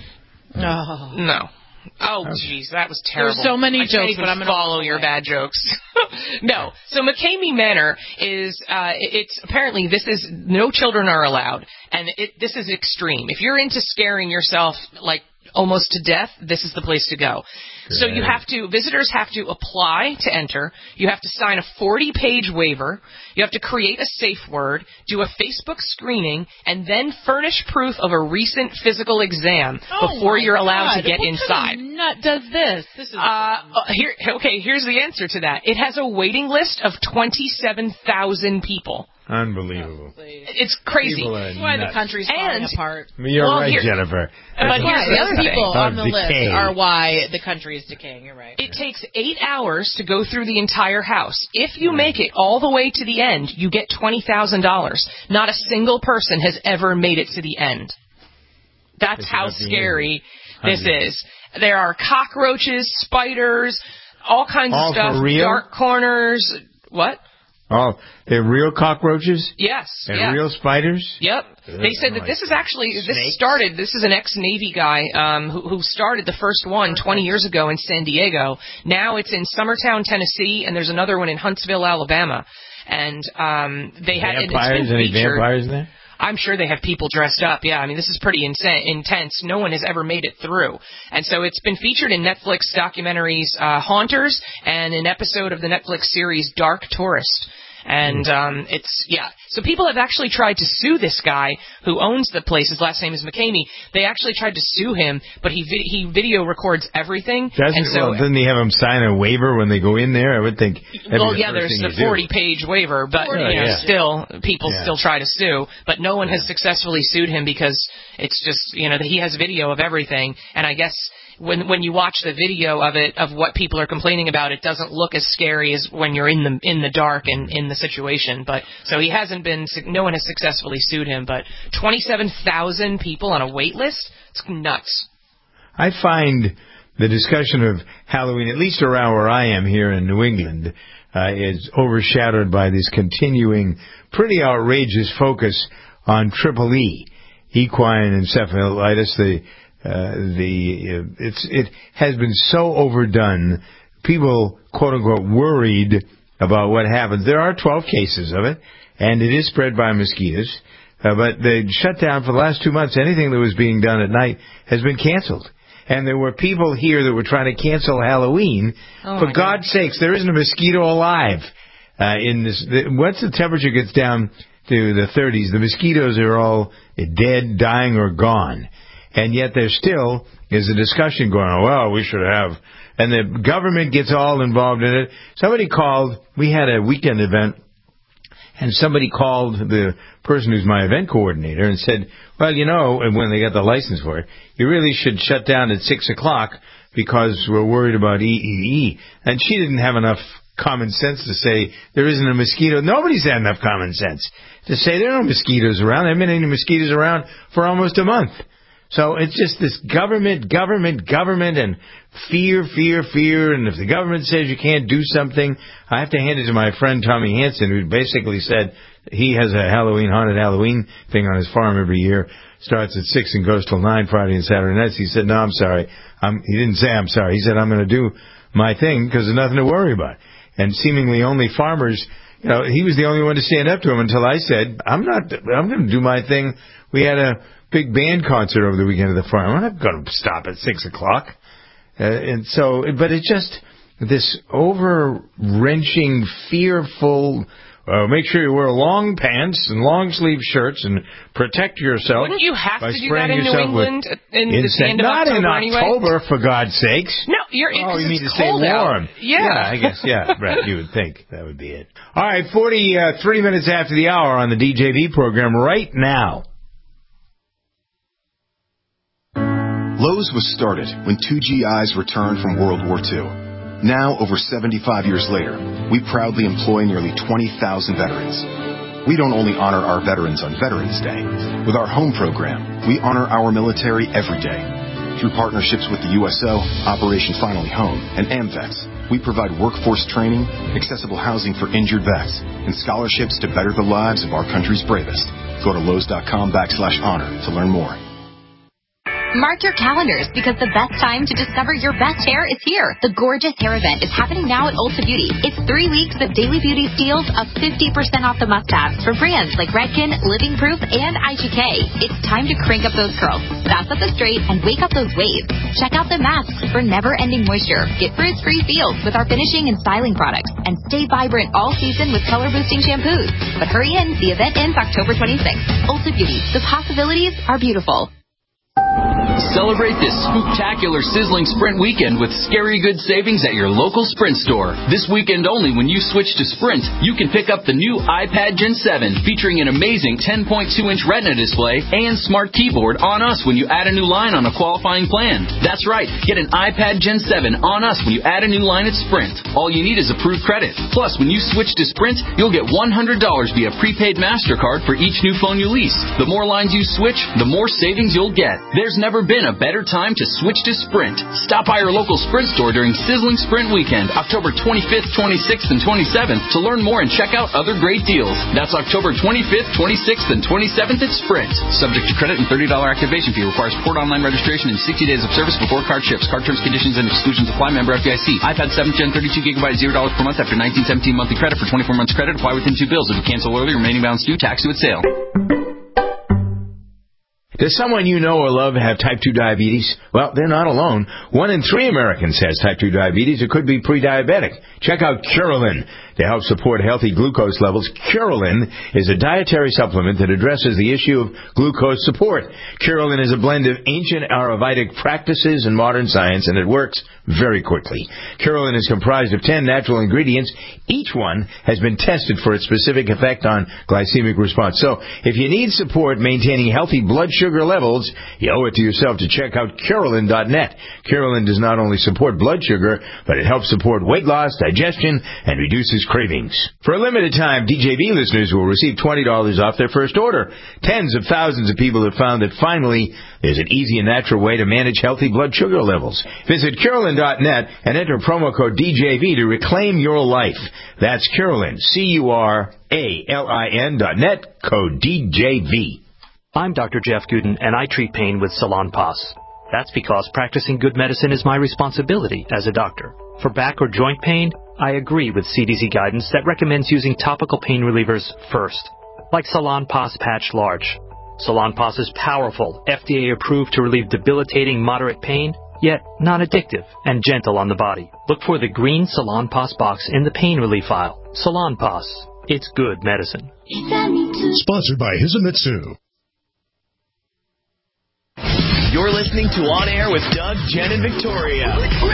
No. No. Oh, jeez, that was terrible. There's so many I jokes, but I'm going to follow your bad jokes. No. So McCamey Manor is, uh, it's apparently this is, no children are allowed. And it, this is extreme. If you're into scaring yourself, like, almost to death, this is the place to go. Good. So you have to, visitors have to apply to enter. You have to sign a forty-page waiver. You have to create a safe word, do a Facebook screening, and then furnish proof of a recent physical exam oh before you're allowed God. to get what inside. Kind of nut does this? This is uh, here. Okay, here's the answer to that. It has a waiting list of twenty-seven thousand people. Unbelievable. Oh, it's crazy. That's why the country's falling and, apart. You're well, right, here, Jennifer. But here's the other people thing. on the decay. list are why the country is decaying. You're right. It takes eight hours to go through the entire house. If you make it all the way to the end, you get twenty thousand dollars. Not a single person has ever made it to the end. That's how scary this is. There are cockroaches, spiders, all kinds all of stuff. For real? Dark corners. What? Oh, they're real cockroaches? Yes. And yeah. real spiders? Yep. They said that this is actually, Snakes? this started, this is an ex-Navy guy um, who, who started the first one twenty years ago in San Diego. Now it's in Summertown, Tennessee, and there's another one in Huntsville, Alabama. And um, they had, and it's vampires? been Any featured. vampires there? I'm sure they have people dressed up. Yeah, I mean, this is pretty insa- intense. No one has ever made it through. And so it's been featured in Netflix documentaries uh, Haunters and an episode of the Netflix series Dark Tourist. And um, it's, yeah. So people have actually tried to sue this guy who owns the place. His last name is McCamey. They actually tried to sue him, but he vi- he video records everything. Doesn't, and so, well, doesn't he have them sign a waiver when they go in there? I would think. Well, yeah, there's the forty-page waiver, but forty, you know, yeah. still, people yeah. still try to sue. But no one yeah. has successfully sued him because it's just, you know, he has video of everything. And I guess when when you watch the video of it, of what people are complaining about, it doesn't look as scary as when you're in the in the dark and in the situation. But so he hasn't been, no one has successfully sued him. But twenty-seven thousand people on a wait list, it's nuts. I find the discussion of Halloween, at least around where I am here in New England, uh, is overshadowed by this continuing, pretty outrageous focus on triple E, equine encephalitis, the Uh, the uh, it's it has been so overdone. People, quote unquote, worried about what happens. There are twelve cases of it, and it is spread by mosquitoes. Uh, but they shut down for the last two months. Anything that was being done at night has been canceled. And there were people here that were trying to cancel Halloween. Oh for God's God. sakes, there isn't a mosquito alive uh, in this. The, once the temperature gets down to the thirties, the mosquitoes are all dead, dying, or gone. And yet there still is a discussion going on, well, we should have, and the government gets all involved in it. Somebody called, we had a weekend event, and somebody called the person who's my event coordinator and said, well, you know, and when they got the license for it, you really should shut down at six o'clock because we're worried about E E E. And she didn't have enough common sense to say there isn't a mosquito. Nobody's had enough common sense to say there are no mosquitoes around. There haven't been any mosquitoes around for almost a month. So it's just this government, government, government, and fear, fear, fear. And if the government says you can't do something, I have to hand it to my friend Tommy Hansen, who basically said he has a Halloween, haunted Halloween thing on his farm every year. Starts at six and goes till nine Friday and Saturday nights. He said, no, I'm sorry. I'm, he didn't say I'm sorry. He said, I'm going to do my thing because there's nothing to worry about. And seemingly only farmers, you know, he was the only one to stand up to him until I said, I'm not, I'm going to do my thing. We had a big band concert over the weekend at the farm. I'm not going to stop at six o'clock. Uh, and so, but it just, this over-wrenching, fearful, uh, make sure you wear long pants and long-sleeve shirts and protect yourself. Wouldn't you have by to do that in New England in the end of Not October in anyway? October, for God's sakes. No, you're in Oh, you mean to it's stay cold warm? out. Yeah. yeah, I guess, yeah, right, you would think that would be it. All right, forty-three minutes after the hour on the D J V program right now. Lowe's was started when two G Is returned from World War Two. Now, over seventy-five years later, we proudly employ nearly twenty thousand veterans. We don't only honor our veterans on Veterans Day. With our home program, we honor our military every day. Through partnerships with the U S O, Operation Finally Home, and AmVets, we provide workforce training, accessible housing for injured vets, and scholarships to better the lives of our country's bravest. Go to Lowe's.com backslash honor to learn more. Mark your calendars because the best time to discover your best hair is here. The Gorgeous Hair Event is happening now at Ulta Beauty. It's three weeks of Daily Beauty steals of fifty percent off the must-haves for brands like Redken, Living Proof, and I G K. It's time to crank up those curls, fast up the straight, and wake up those waves. Check out the masks for never-ending moisture. Get frizz-free feels with our finishing and styling products. And stay vibrant all season with color-boosting shampoos. But hurry in, the event ends October twenty-sixth. Ulta Beauty. The possibilities are beautiful. Celebrate this spooktacular sizzling Sprint weekend with scary good savings at your local Sprint store. This weekend only, when you switch to Sprint, you can pick up the new iPad Gen seven featuring an amazing ten point two inch Retina display and smart keyboard on us when you add a new line on a qualifying plan. That's right, get an iPad Gen seven on us when you add a new line at Sprint. All you need is approved credit. Plus, when you switch to Sprint, you'll get one hundred dollars via prepaid MasterCard for each new phone you lease. The more lines you switch, the more savings you'll get. There's never been a better time to switch to Sprint. Stop by your local Sprint store during Sizzling Sprint Weekend, October twenty-fifth, twenty-sixth, and twenty-seventh to learn more and check out other great deals. That's October twenty-fifth, twenty-sixth, and twenty-seventh at Sprint. Subject to credit and thirty dollars activation fee. Requires port online registration and sixty days of service before card ships. Card terms, conditions, and exclusions apply. Member F D I C. iPad seventh Gen thirty-two gigabytes, zero dollars per month after nineteen seventeen monthly credit for twenty-four months credit. Apply within two bills. If you cancel early, remaining balance due, tax due at sale. Does someone you know or love have type two diabetes? Well, they're not alone. One in three Americans has type two diabetes or could be pre-diabetic. Check out Curelin to help support healthy glucose levels. Curelin is a dietary supplement that addresses the issue of glucose support. Curelin is a blend of ancient Ayurvedic practices and modern science, and it works very quickly. Curelin is comprised of ten natural ingredients. Each one has been tested for its specific effect on glycemic response. So if you need support maintaining healthy blood sugar levels, you owe it to yourself to check out Curelin dot net. Curelin does not only support blood sugar, but it helps support weight loss, digestion, and reduces cravings. For a limited time, D J V listeners will receive twenty dollars off their first order. Tens of thousands of people have found that finally there's an easy and natural way to manage healthy blood sugar levels. Visit Curelin dot net and enter promo code D J V to reclaim your life. That's Curelin, C U R A L I N dot net, code D J V. I'm Doctor Jeff Gooden, and I treat pain with Salonpas. That's because practicing good medicine is my responsibility as a doctor. For back or joint pain, I agree with C D C guidance that recommends using topical pain relievers first, like Salonpas Patch Large. Salonpas is powerful, F D A approved to relieve debilitating moderate pain, yet non-addictive and gentle on the body. Look for the green Salonpas box in the pain relief aisle. Salonpas. It's good medicine. Sponsored by Hisamitsu. You're listening to On Air with Doug, Jen, and Victoria.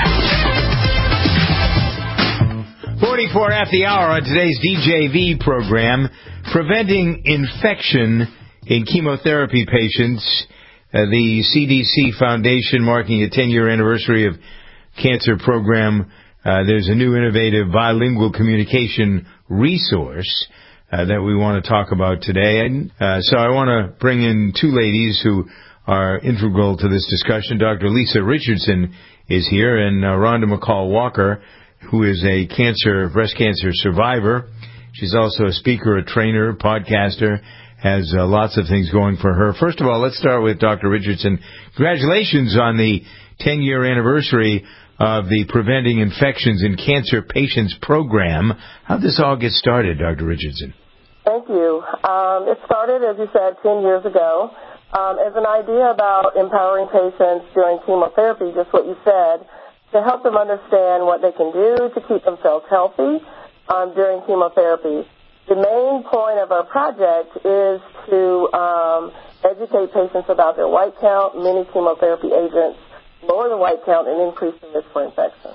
forty-four after the hour on today's D J V program, preventing infection in chemotherapy patients. Uh, the C D C Foundation marking a ten-year anniversary of cancer program. Uh, there's a new innovative bilingual communication resource uh, that we want to talk about today. And uh, so I want to bring in two ladies who are integral to this discussion. Doctor Lisa Richardson is here, and uh, Rhonda McCall Walker, who is a cancer, breast cancer survivor. She's also a speaker, a trainer, podcaster, has uh, lots of things going for her. First of all, let's start with Doctor Richardson. Congratulations on the ten-year anniversary of the Preventing Infections in Cancer Patients program. How'd this all get started, Doctor Richardson? Thank you. Um, it started, as you said, ten years ago um, as an idea about empowering patients during chemotherapy, just what you said, to help them understand what they can do to keep themselves healthy um, during chemotherapy. The main point of our project is to um, educate patients about their white count. Many chemotherapy agents lower the white count and increase the risk for infection.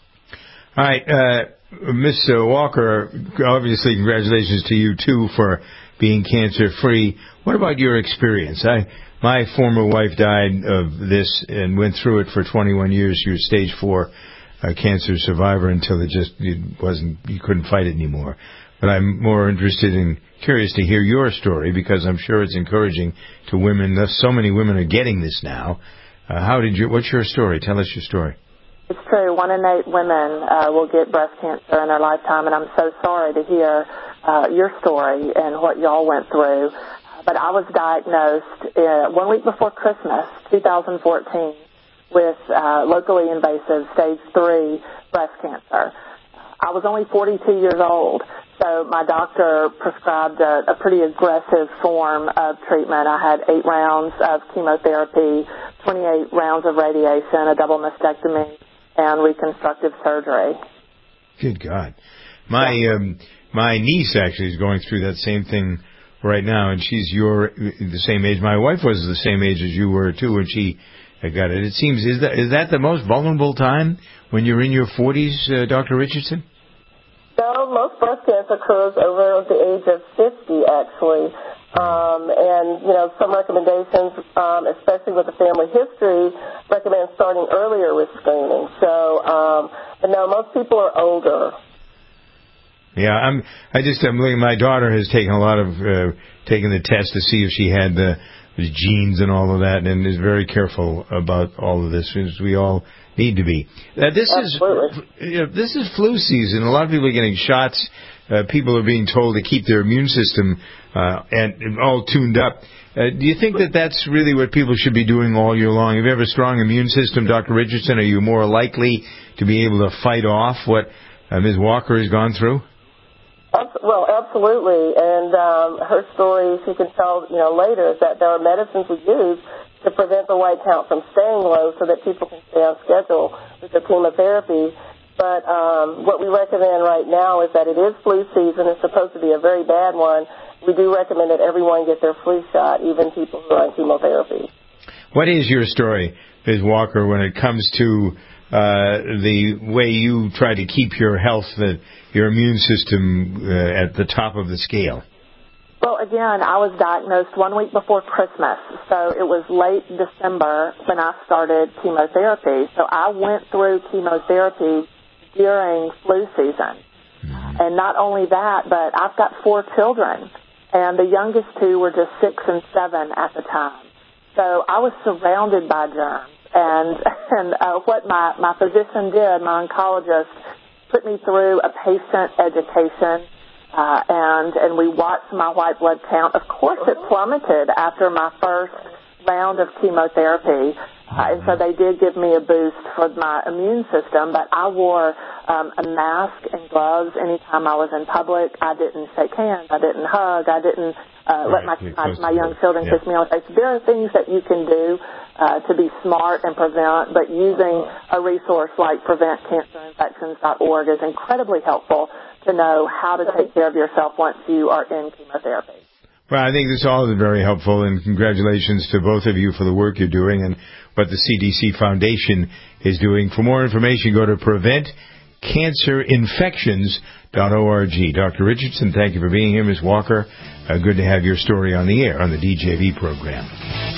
All right, uh, Miz Walker, obviously congratulations to you, too, for being cancer-free. What about your experience? I, my former wife died of this and went through it for twenty-one years. She was stage four uh, cancer survivor until it just it wasn't, you couldn't fight it anymore. But I'm more interested and curious to hear your story because I'm sure it's encouraging to women. So many women are getting this now. Uh, how did you? What's your story? Tell us your story. It's true. One in eight women uh, will get breast cancer in their lifetime, and I'm so sorry to hear uh, your story and what y'all went through. But I was diagnosed uh, one week before Christmas, two thousand fourteen, with uh, locally invasive stage three breast cancer. I was only forty-two years old. So my doctor prescribed a, a pretty aggressive form of treatment. I had eight rounds of chemotherapy, twenty-eight rounds of radiation, a double mastectomy, and reconstructive surgery. Good God. My um, my niece actually is going through that same thing right now, and she's your the same age. My wife was the same age as you were, too, when she got it. It seems, is that is that the most vulnerable time when you're in your forties, uh, Doctor Richardson? No, most breast cancer occurs over the age of fifty, actually. Um, and, you know, some recommendations, um, especially with the family history, recommend starting earlier with screening. So, um, but no, most people are older. Yeah, I'm, I just, I'm looking, my daughter has taken a lot of, uh, taken the test to see if she had the, the genes and all of that, and is very careful about all of this, as we all need to be. Uh, this Absolutely. is, you know, this is flu season. A lot of people are getting shots. Uh, people are being told to keep their immune system, uh, and, and all tuned up. Uh, do you think that that's really what people should be doing all year long? If you have a strong immune system, Doctor Richardson, are you more likely to be able to fight off what uh, Miz Walker has gone through? Well, absolutely, and um, her story, she can tell, you know, later, is that there are medicines we use to prevent the white count from staying low so that people can stay on schedule with their chemotherapy. But um, what we recommend right now is that it is flu season. It's supposed to be a very bad one. We do recommend that everyone get their flu shot, even people who are on chemotherapy. What is your story, Miz Walker, when it comes to uh, the way you try to keep your health, the, your immune system uh, at the top of the scale? Well, again, I was diagnosed one week before Christmas, so it was late December when I started chemotherapy. So I went through chemotherapy during flu season. Mm-hmm. And not only that, but I've got four children, and the youngest two were just six and seven at the time. So I was surrounded by germs. And, and uh, what my, my physician did, my oncologist, put me through a patient education, uh, and, and we watched my white blood count. Of course, it plummeted after my first round of chemotherapy, uh, and so they did give me a boost for my immune system, but I wore um, a mask and gloves anytime I was in public. I didn't shake hands. I didn't hug. I didn't uh, right. let my, my, my young children yeah. kiss me on the face. There are things that you can do uh, to be smart and prevent, but using a resource like prevent cancer infections dot org is incredibly helpful to know how to take care of yourself once you are in chemotherapy. Well, I think this all is very helpful, and congratulations to both of you for the work you're doing and what the C D C Foundation is doing. For more information, go to prevent cancer infections dot org. Doctor Richardson, thank you for being here. Miz Walker, uh, good to have your story on the air on the D J V program.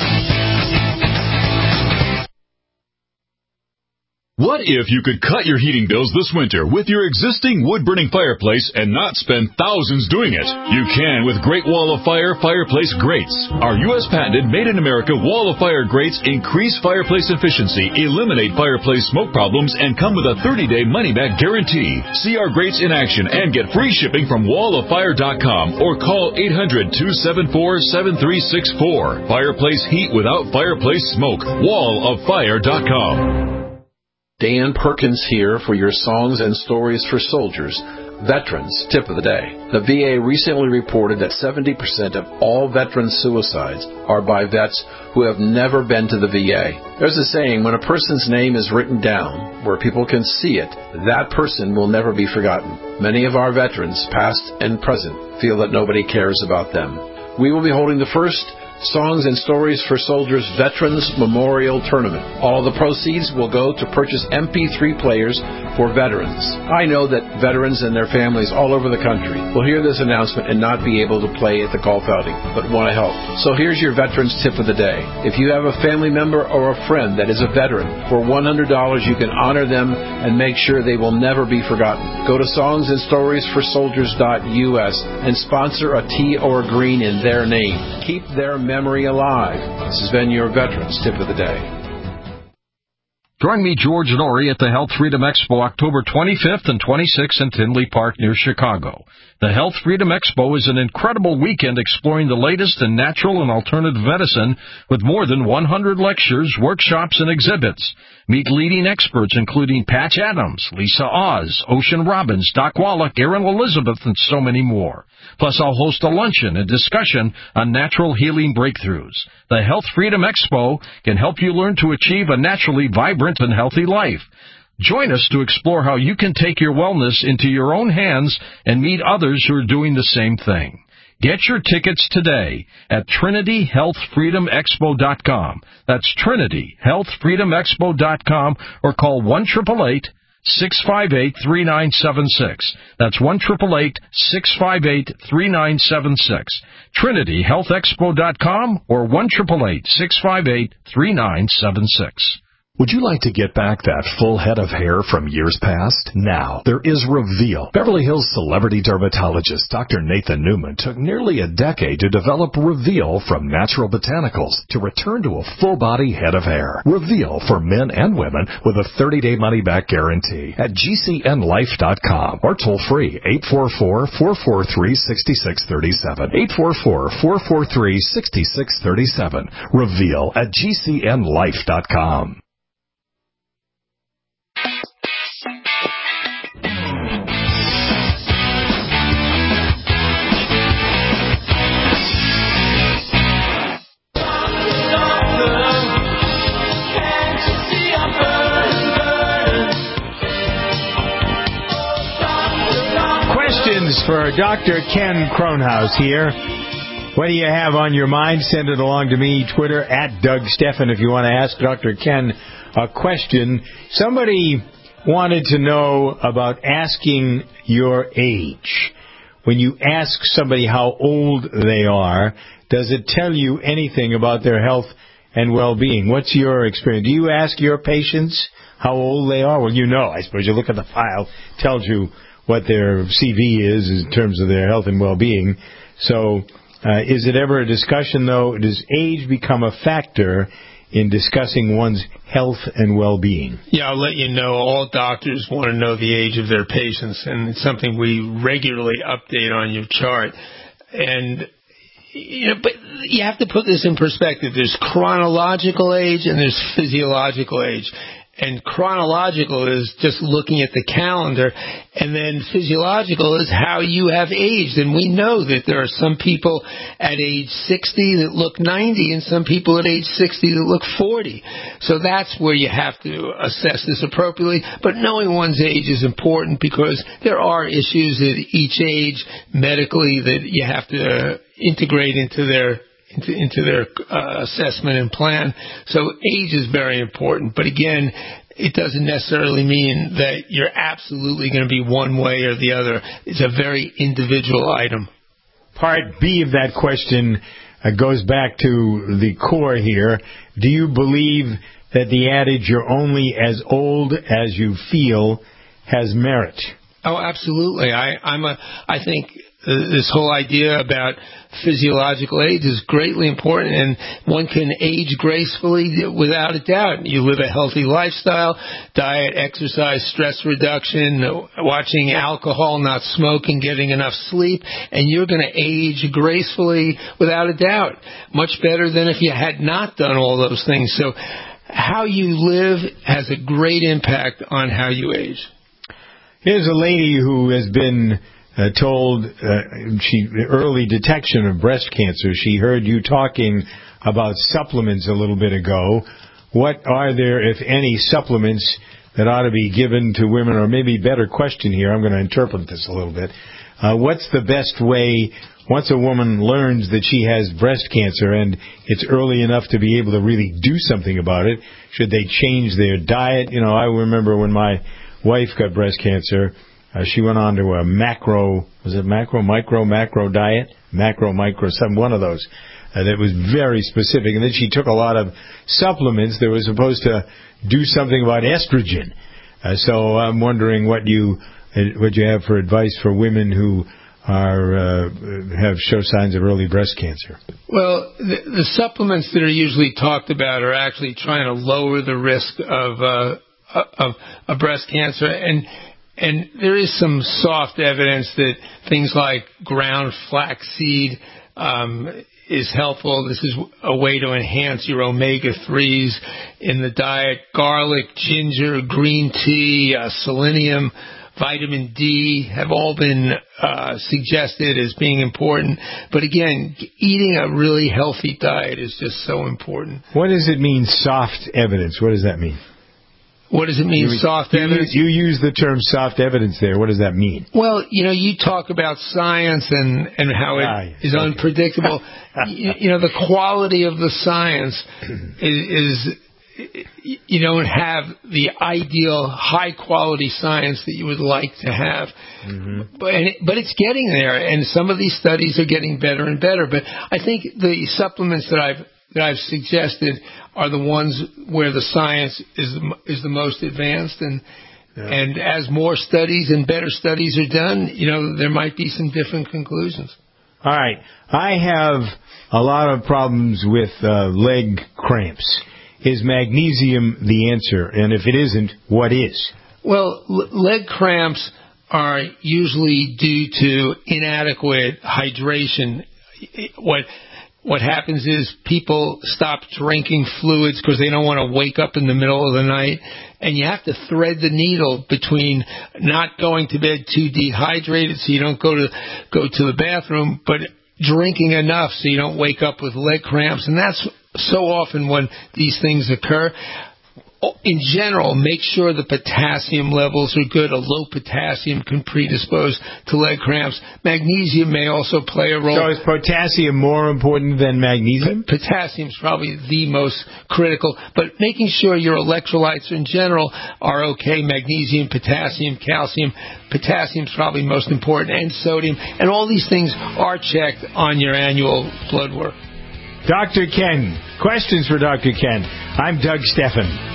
What if you could cut your heating bills this winter with your existing wood-burning fireplace and not spend thousands doing it? You can with Great Wall of Fire Fireplace Grates. Our U S patented made-in-America Wall of Fire grates increase fireplace efficiency, eliminate fireplace smoke problems, and come with a thirty-day money-back guarantee. See our grates in action and get free shipping from wall of fire dot com or call eight hundred, two seven four, seven three six four. Fireplace heat without fireplace smoke. wall of fire dot com. Dan Perkins here for your Songs and Stories for Soldiers Veterans Tip of the Day. The V A recently reported that seventy percent of all veteran suicides are by vets who have never been to the V A. There's a saying, when a person's name is written down where people can see it, that person will never be forgotten. Many of our veterans, past and present, feel that nobody cares about them. We will be holding the first Songs and Stories for Soldiers Veterans Memorial Tournament. All the proceeds will go to purchase M P three players for veterans. I know that veterans and their families all over the country will hear this announcement and not be able to play at the golf outing, but want to help. So here's your Veterans Tip of the Day. If you have a family member or a friend that is a veteran, for one hundred dollars you can honor them and make sure they will never be forgotten. Go to songs and stories for soldiers dot U S and sponsor a tea or a green in their name. Keep their memory alive. This has been your Veterans Tip of the Day. Join me, George Norrie, at the Health Freedom Expo October twenty-fifth and twenty-sixth in Tinley Park near Chicago. The Health Freedom Expo is an incredible weekend exploring the latest in natural and alternative medicine with more than one hundred lectures, workshops, and exhibits. Meet leading experts including Patch Adams, Lisa Oz, Ocean Robbins, Doc Wallach, Erin Elizabeth, and so many more. Plus, I'll host a luncheon and discussion on natural healing breakthroughs. The Health Freedom Expo can help you learn to achieve a naturally vibrant and healthy life. Join us to explore how you can take your wellness into your own hands and meet others who are doing the same thing. Get your tickets today at Trinity Health Freedom Expo dot com. That's Trinity Health Freedom Expo dot com, or call one eight eight eight, six five eight, three nine seven six. That's one eight eight eight, six five eight, three nine seven six. Trinity Health Expo dot com or one eight eight eight, six five eight, three nine seven six. Would you like to get back that full head of hair from years past? Now, there is Reveal. Beverly Hills celebrity dermatologist Doctor Nathan Newman took nearly a decade to develop Reveal from natural botanicals to return to a full-body head of hair. Reveal for men and women with a thirty-day money-back guarantee at G C N life dot com or toll-free eight four four, four four three, six six three seven. eight four four, four four three, six six three seven. Reveal at G C N life dot com. For Doctor Ken Kronhaus here. What do you have on your mind? Send it along to me, Twitter, at Doug Steffen, if you want to ask Doctor Ken a question. Somebody wanted to know about asking your age. When you ask somebody how old they are, does it tell you anything about their health and well-being? What's your experience? Do you ask your patients how old they are? Well, you know, I suppose you look at the file, tells you what their C V is in terms of their health and well-being. So uh, is it ever a discussion, though? Does age become a factor in discussing one's health and well-being? Yeah, I'll let you know. All doctors want to know the age of their patients, and it's something we regularly update on your chart. And you know, but you have to put this in perspective. There's chronological age and there's physiological age. And chronological is just looking at the calendar, and then physiological is how you have aged. And we know that there are some people at age sixty that look ninety and some people at age sixty that look forty. So that's where you have to assess this appropriately. But knowing one's age is important because there are issues at each age medically that you have to integrate into their Into, into their uh, assessment and plan. So age is very important. But again, it doesn't necessarily mean that you're absolutely going to be one way or the other. It's a very individual item. Part B of that question uh, goes back to the core here. Do you believe that the adage, you're only as old as you feel, has merit? Oh, absolutely. I, I'm a, I think uh, this whole idea about physiological age is greatly important, and one can age gracefully without a doubt. You live a healthy lifestyle, diet, exercise, stress reduction, watching alcohol, not smoking, getting enough sleep, and you're going to age gracefully without a doubt. Much better than if you had not done all those things. So how you live has a great impact on how you age. Here's a lady who has been uh, told uh, she early detection of breast cancer. She heard you talking about supplements a little bit ago. What are there, if any, supplements that ought to be given to women? Or maybe better question here, I'm going to interpret this a little bit. Uh, what's the best way, once a woman learns that she has breast cancer and it's early enough to be able to really do something about it, should they change their diet? You know, I remember when my wife got breast cancer, uh, she went on to a macro, was it macro, micro, macro diet? Macro, micro, some one of those. Uh, that was very specific. And then she took a lot of supplements that were supposed to do something about estrogen. Uh, so I'm wondering what you what you have for advice for women who are uh, have show signs of early breast cancer. Well, the, the supplements that are usually talked about are actually trying to lower the risk of uh, of, of breast cancer, and and there is some soft evidence that things like ground flaxseed um, is helpful. This is a way to enhance your omega threes in the diet. Garlic, ginger, green tea, uh, selenium, vitamin D have all been uh, suggested as being important. But again, eating a really healthy diet is just so important. What does it mean, soft evidence? What does that mean? What does it mean, you, soft you, evidence? You use the term soft evidence there. What does that mean? Well, you know, you talk about science and, and how it ah, is okay. unpredictable. you, you know, the quality of the science is, is, you don't have the ideal high-quality science that you would like to have. Mm-hmm. But, and it, but it's getting there, and some of these studies are getting better and better. But I think the supplements that I've that I've suggested are the ones where the science is the, is the most advanced, and yeah. and as more studies and better studies are done, you know, there might be some different conclusions. All right. I have a lot of problems with uh, leg cramps. Is magnesium the answer? And if it isn't, what is? Well, l- leg cramps are usually due to inadequate hydration. What What happens is people stop drinking fluids because they don't want to wake up in the middle of the night. And you have to thread the needle between not going to bed too dehydrated so you don't go to go to the bathroom, but drinking enough so you don't wake up with leg cramps. And that's so often when these things occur. In general, make sure the potassium levels are good. A low potassium can predispose to leg cramps. Magnesium may also play a role. So is potassium more important than magnesium? P- potassium is probably the most critical, but making sure your electrolytes in general are okay. Magnesium, potassium, calcium. Potassium is probably most important, and sodium. And all these things are checked on your annual blood work. Doctor Ken. Questions for Doctor Ken. I'm Doug Steffen.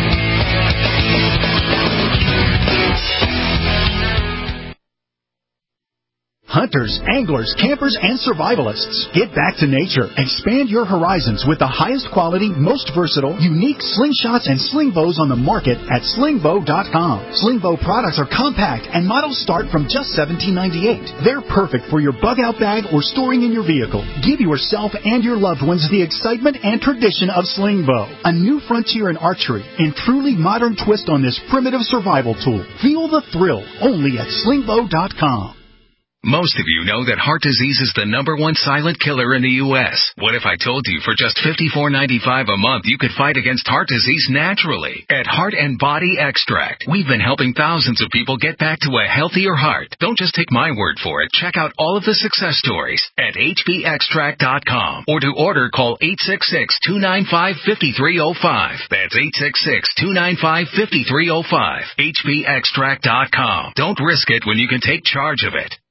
Hunters, anglers, campers, and survivalists. Get back to nature. Expand your horizons with the highest quality, most versatile, unique slingshots and sling bows on the market at sling bow dot com. Sling bow products are compact and models start from just seventeen ninety-eight. They're perfect for your bug out bag or storing in your vehicle. Give yourself and your loved ones the excitement and tradition of sling bow. A new frontier in archery and truly modern twist on this primitive survival tool. Feel the thrill only at sling bow dot com. Most of you know that heart disease is the number one silent killer in the U S What if I told you for just fifty-four ninety-five a month you could fight against heart disease naturally? At Heart and Body Extract, we've been helping thousands of people get back to a healthier heart. Don't just take my word for it. Check out all of the success stories at h b extract dot com, or to order, call eight six six, two nine five, five three zero five. That's eight six six, two nine five, five three zero five. h b extract dot com. Don't risk it when you can take charge of it.